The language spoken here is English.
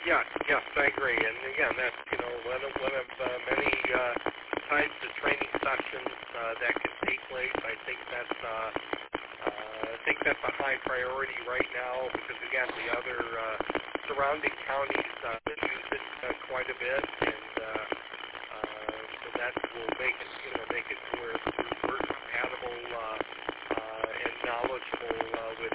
Yes, I agree. And again, that's one of many types of training sessions that can take place. I think that's a high priority right now because again, the other surrounding counties use it quite a bit, and so that will make it to where we're compatible and knowledgeable with